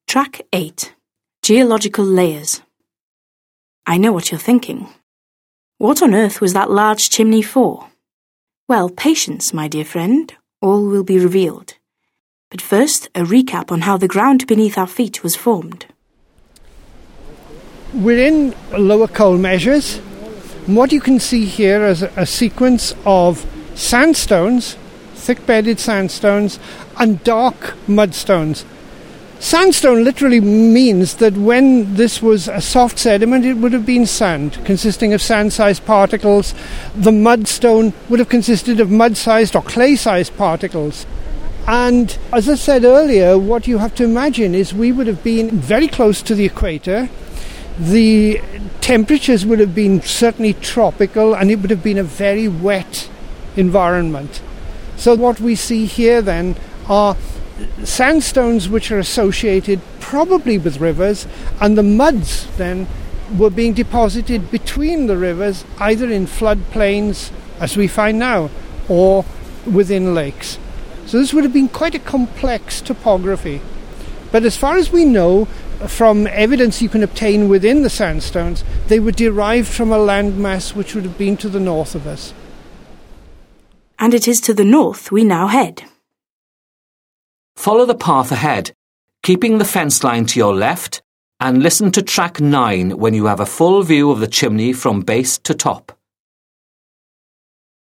Track 8. Geological Layers. I know what you're thinking. What on earth was that large chimney for? Well, patience, my dear friend. All will be revealed. But first, a recap on how the ground beneath our feet was formed. We're in Lower Coal Measures. What you can see here is a sequence of sandstones, thick-bedded sandstones, and dark mudstones. Sandstone literally means that when this was a soft sediment, it would have been sand, consisting of sand-sized particles. The mudstone would have consisted of mud-sized or clay-sized particles. And as I said earlier, what you have to imagine is we would have been very close to the equator. The temperatures would have been certainly tropical, and it would have been a very wet environment. So what we see here then are sandstones which are associated probably with rivers, and the muds then were being deposited between the rivers, either in floodplains, as we find now, or within lakes. So this would have been quite a complex topography. But as far as we know, from evidence you can obtain within the sandstones, they were derived from a landmass which would have been to the north of us. And it is to the north we now head. Follow the path ahead, keeping the fence line to your left, and listen to track 9 when you have a full view of the chimney from base to top.